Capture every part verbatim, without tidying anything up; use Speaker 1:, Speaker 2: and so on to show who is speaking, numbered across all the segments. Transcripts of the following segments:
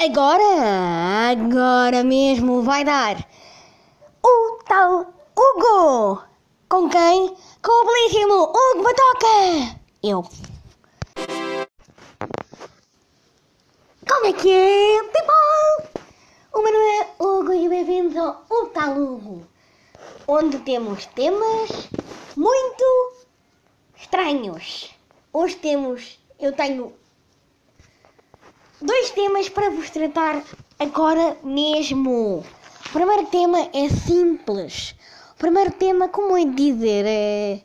Speaker 1: Agora, agora mesmo vai dar o tal Hugo. Com quem? Com o belíssimo Hugo Batoca. Eu. Como é que é, people? O meu nome é Hugo e bem-vindos ao O Tal Hugo, onde temos temas muito estranhos. Hoje temos, eu tenho dois temas para vos tratar agora mesmo. O primeiro tema é simples. O primeiro tema, como é de dizer, é...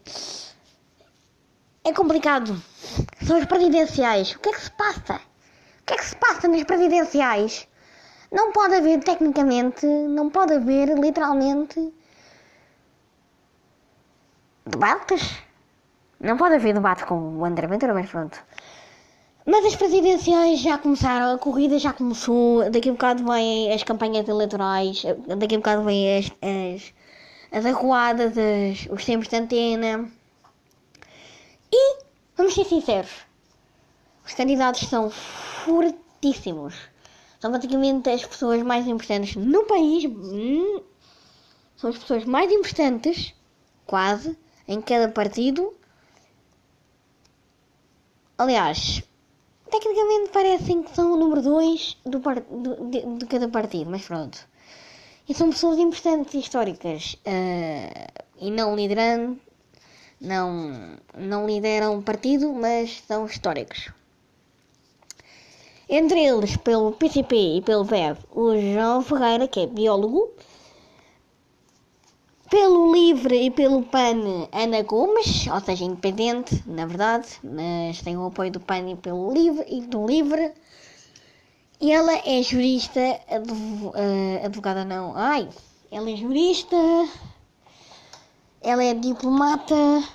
Speaker 1: é complicado. São as presidenciais. O que é que se passa? O que é que se passa nas presidenciais? Não pode haver, tecnicamente, não pode haver, literalmente, debates. Não pode haver debate com o André Ventura, mas pronto. Mas as presidenciais já começaram, a corrida já começou, daqui a bocado vêm as campanhas eleitorais, daqui a bocado vêm as, as, as arruadas, as, os tempos de antena. E, vamos ser sinceros, os candidatos são fortíssimos. São praticamente as pessoas mais importantes no país. Hum, são as pessoas mais importantes, quase, em cada partido. Aliás, tecnicamente parecem que são o número dois do, do, de, de cada partido, mas pronto. E são pessoas importantes e históricas. Uh, e não lideram, não, não lideram o partido, mas são históricos. Entre eles, pelo P C P e pelo V E V, o João Ferreira, que é biólogo. Pelo LIVRE e pelo PAN, Ana Gomes, ou seja, independente, na verdade, mas tem o apoio do PAN e pelo LIVRE e do LIVRE. E ela é jurista, adv- uh, advogada não, ai, ela é jurista, ela é diplomata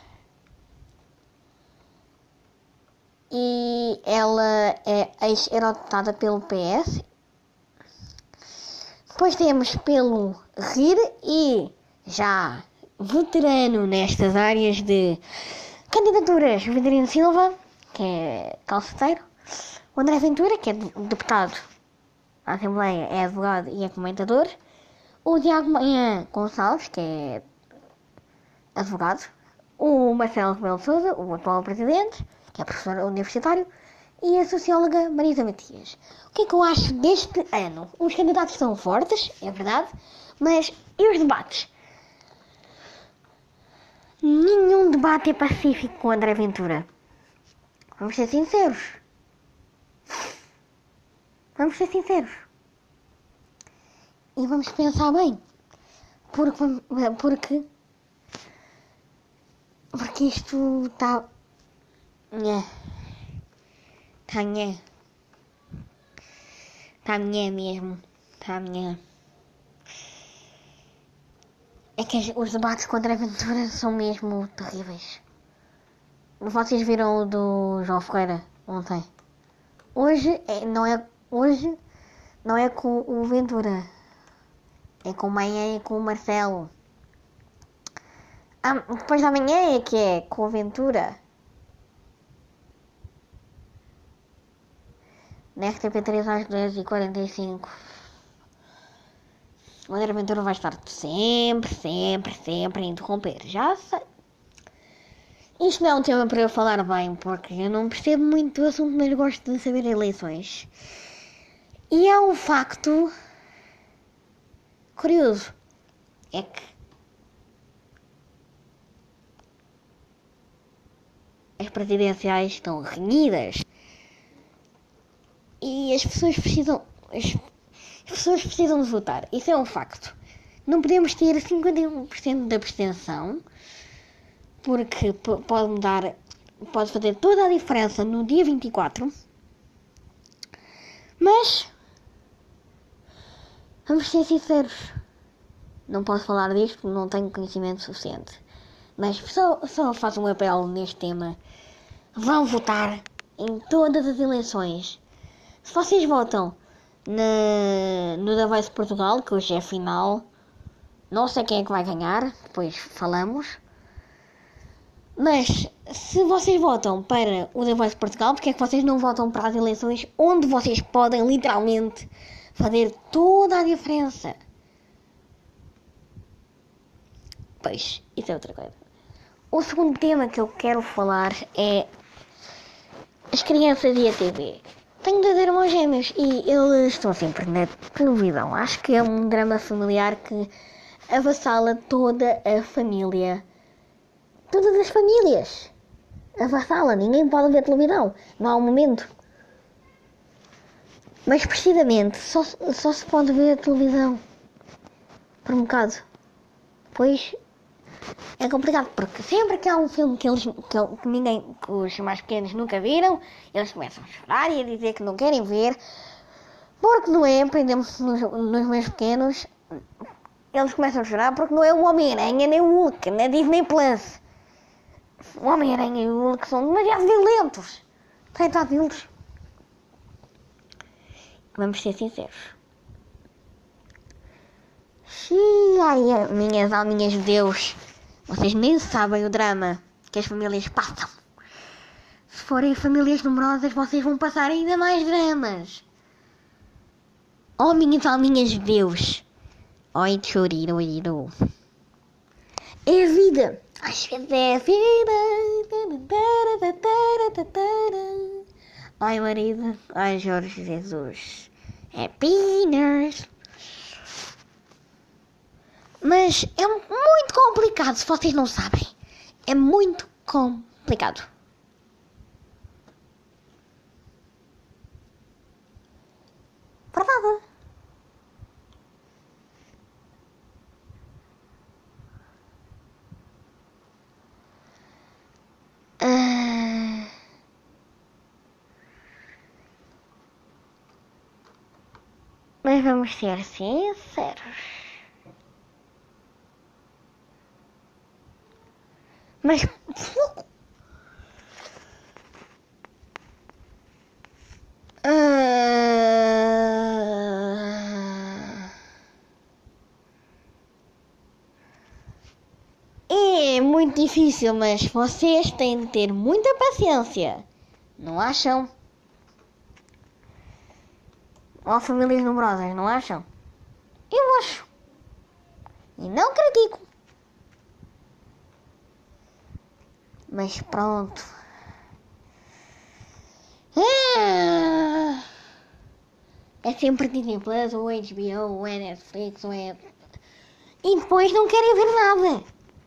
Speaker 1: e ela é ex-eurodeputada pelo P S. Depois temos pelo R I R e já veterano nestas áreas de candidaturas, Vitorino Silva, que é calceteiro, o André Ventura, que é deputado à Assembleia, é advogado e é comentador, o Tiago Maia Gonçalves, que é advogado, o Marcelo Rebelo de Sousa, o atual presidente, que é professor universitário, e a socióloga Marisa Matias. O que é que eu acho deste ano? Os candidatos são fortes, é verdade, mas e os debates? Nenhum debate é pacífico com André Ventura. Vamos ser sinceros. Vamos ser sinceros. E vamos pensar bem. Porque... Porque... Porque isto está... Nhé. Está nhé. Está nhé mesmo. Está nhé. É que os debates com André Ventura são mesmo terríveis. Vocês viram o do João Ferreira ontem? Hoje é, não é, hoje não é com o Ventura. É com o Maia e com o Marcelo. Ah, depois da manhã é que é com o Ventura. Na R T P três às dez e quarenta e cinco. O André Ventura vai estar sempre, sempre, sempre a interromper. Já sei. Isto não é um tema para eu falar bem, porque eu não percebo muito do assunto, mas gosto de saber eleições. E há um facto curioso. É que as presidenciais estão renhidas. E as pessoas precisam... As As pessoas precisam de votar. Isso é um facto. Não podemos ter cinquenta e um por cento da abstenção, porque p- pode mudar, pode fazer toda a diferença no dia vinte e quatro. Mas, vamos ser sinceros. Não posso falar disto, não tenho conhecimento suficiente. Mas só, só faço um apelo neste tema. Vão votar em todas as eleições. Se vocês votam Na, no da Voice Portugal, que hoje é a final, não sei quem é que vai ganhar, depois falamos. Mas se vocês votam para o The Voice de Portugal, porque é que vocês não votam para as eleições onde vocês podem literalmente fazer toda a diferença? Pois, isso é outra coisa. O segundo tema que eu quero falar é as crianças e a T V. Tenho dois irmãos gêmeos e eles estão sempre na televisão. Acho que é um drama familiar que avassala toda a família. Todas as famílias. Avassala. Ninguém pode ver televisão. Não há um momento. Mas precisamente só, só se pode ver a televisão. Por um bocado. Pois é complicado, porque sempre que há um filme que, eles, que, que ninguém, que os mais pequenos nunca viram, eles começam a chorar e a dizer que não querem ver, porque não é, aprendemos nos, nos meus pequenos, eles começam a chorar porque não é o Homem-Aranha nem o Hulk, na Disney Plus. O Homem-Aranha e o Hulk são demasiado violentos. Coitado deles. Vamos ser sinceros. Xiii, ai, minhas alminhas de Deus. Vocês nem sabem o drama que as famílias passam. Se forem famílias numerosas, vocês vão passar ainda mais dramas. Oh, minhas alminhas de Deus. Oi, choriroiro. É a vida. Às vezes é a vida. Ai, marido. Ai, Jorge Jesus. Happiness. Mas é muito complicado, se vocês não sabem. É muito complicado. Verdade. Uh... Mas vamos ser sinceros. Mas uh... é muito difícil, mas vocês têm de ter muita paciência, não acham? Ou famílias numerosas, não acham? Eu acho. E não critico. Mas pronto. Ah, é sempre Disney Plus, ou H B O, ou é Netflix, ou é... E depois não querem ver nada.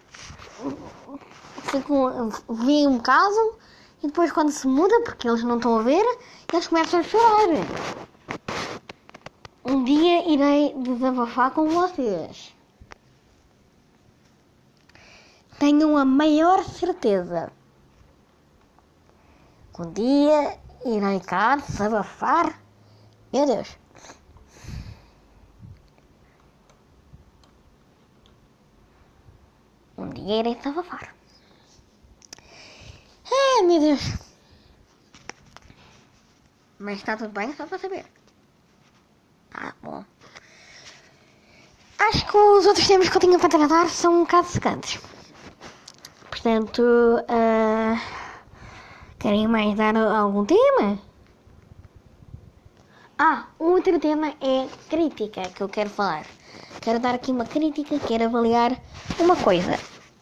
Speaker 1: Ficam, veem um caso, e depois quando se muda, porque eles não estão a ver, eles começam a chorar. Um dia irei desabafar com vocês. Tenham a maior certeza. Um dia irei cá desabafar. Meu Deus. Um dia irei desabafar. Ai, meu Deus. Mas está tudo bem, só para saber. Ah, bom. Acho que os outros temas que eu tinha para tratar são um bocado secantes. Portanto, uh, querem mais dar algum tema? Ah, um outro tema é crítica que eu quero falar. Quero dar aqui uma crítica, quero avaliar uma coisa.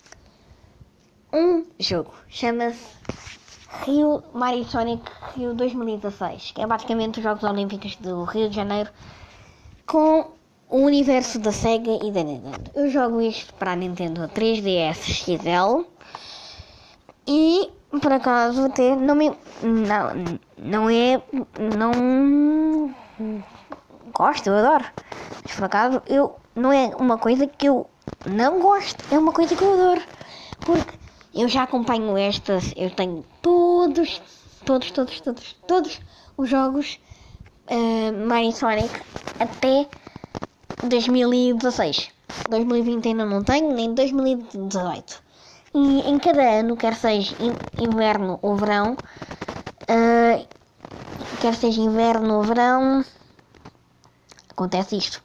Speaker 1: Um jogo, chama-se Rio Mario Sonic Rio dois mil e dezasseis, que é basicamente os Jogos Olímpicos do Rio de Janeiro com o universo da Sega e da Nintendo. Eu jogo isto para a Nintendo três D S X L e por acaso até não me não, não é não gosto, eu adoro, mas por acaso eu não é uma coisa que eu não gosto, é uma coisa que eu adoro, porque eu já acompanho estas, eu tenho todos, todos, todos, todos, todos os jogos uh, Mario Sonic até dois mil e dezasseis. dois mil e vinte ainda não tenho, nem dois mil e dezoito. E em cada ano, quer seja inverno ou verão, uh, quer seja inverno ou verão, acontece isto.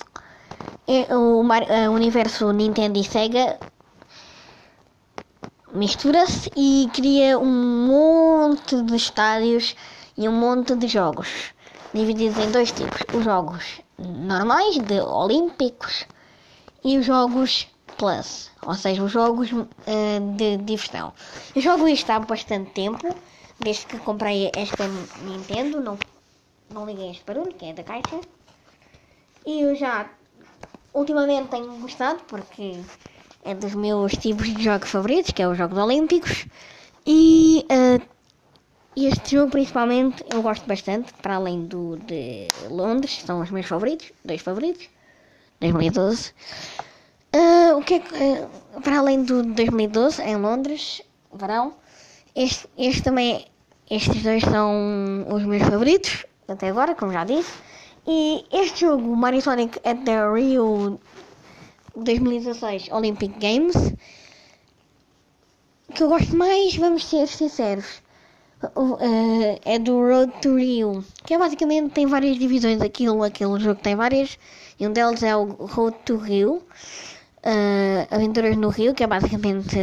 Speaker 1: É, o, Mar, uh, universo Nintendo e Sega mistura-se e cria um monte de estádios e um monte de jogos, divididos em dois tipos: os jogos normais, de olímpicos, e os jogos Plus, ou seja, os jogos uh, de diversão. Eu jogo isto há bastante tempo, desde que comprei esta Nintendo. Não, não liguei este barulho, que é da caixa. E eu já, ultimamente, tenho gostado, porque é dos meus tipos de jogos favoritos, que é os Jogos Olímpicos. E uh, este jogo, principalmente, eu gosto bastante, para além do de Londres, são os meus favoritos, dois favoritos, dois mil e doze. Uh, o que é que, uh, para além do dois mil e doze, em Londres, verão, este, este também, estes dois são os meus favoritos, até agora, como já disse. E este jogo, Mario Sonic at the Rio dois mil e dezasseis Olympic Games, que eu gosto mais, vamos ser sinceros, uh, é do Road to Rio, que é basicamente, tem várias divisões. Aquilo, aquele jogo tem várias, e um deles é o Road to Rio, uh, Aventuras no Rio, que é basicamente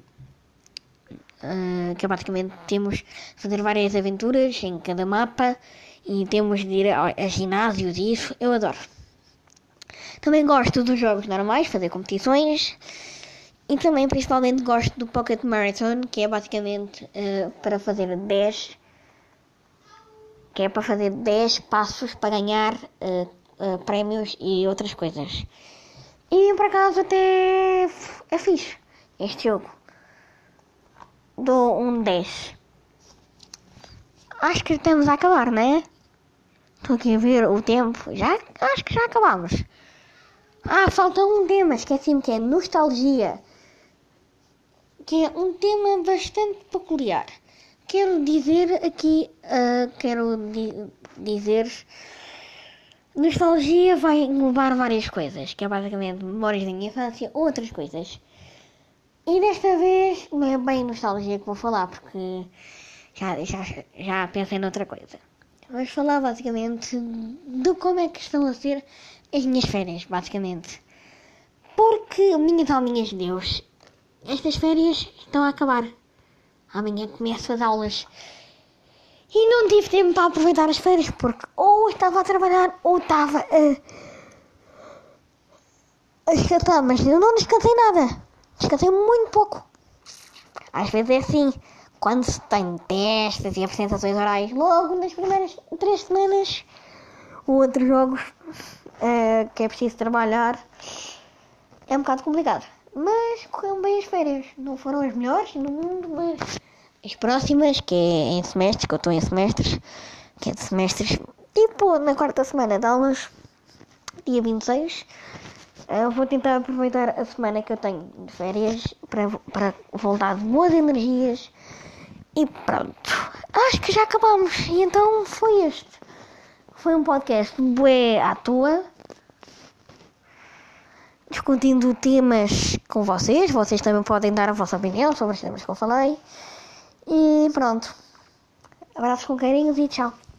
Speaker 1: uh, que é basicamente temos fazer várias aventuras em cada mapa e temos de ir a, a ginásios e isso eu adoro. Também gosto dos jogos normais, fazer competições. E também, principalmente, gosto do Pocket Marathon, que é basicamente uh, para fazer dez que é para fazer dez passos para ganhar uh, uh, prémios e outras coisas. E, por acaso, até é fixe este jogo. Dou um dez. Acho que estamos a acabar, não é? Estou aqui a ver o tempo. Já, acho que já acabamos. Ah, falta um tema, esqueci-me, que é nostalgia. Que é um tema bastante peculiar. Quero dizer aqui, uh, quero di- dizer, nostalgia vai englobar várias coisas, que é basicamente memórias da minha infância, outras coisas. E desta vez não é bem nostalgia que vou falar, porque já, já, já pensei noutra coisa. Vamos falar basicamente de como é que estão a ser as minhas férias, basicamente. Porque, minhas alminhas de Deus, estas férias estão a acabar. Amanhã começo as aulas. E não tive tempo para aproveitar as férias, porque ou estava a trabalhar ou estava a, a descansar. Mas eu não descansei nada. Descansei muito pouco. Às vezes é assim, quando se tem testes e apresentações orais, logo nas primeiras três semanas, ou outros jogos uh, que é preciso trabalhar, é um bocado complicado. Mas correram bem as férias. Não foram as melhores no mundo, mas as próximas, que é em semestres, que eu estou em semestres, que é de semestres, tipo na quarta semana de aulas, dia vinte e seis, eu vou tentar aproveitar a semana que eu tenho de férias para, para voltar de boas energias. E pronto, acho que já acabamos. E então foi este. Foi um podcast bué à toa, discutindo temas com vocês. Vocês também podem dar a vossa opinião sobre os temas que eu falei. E pronto. Abraços com carinhos e tchau.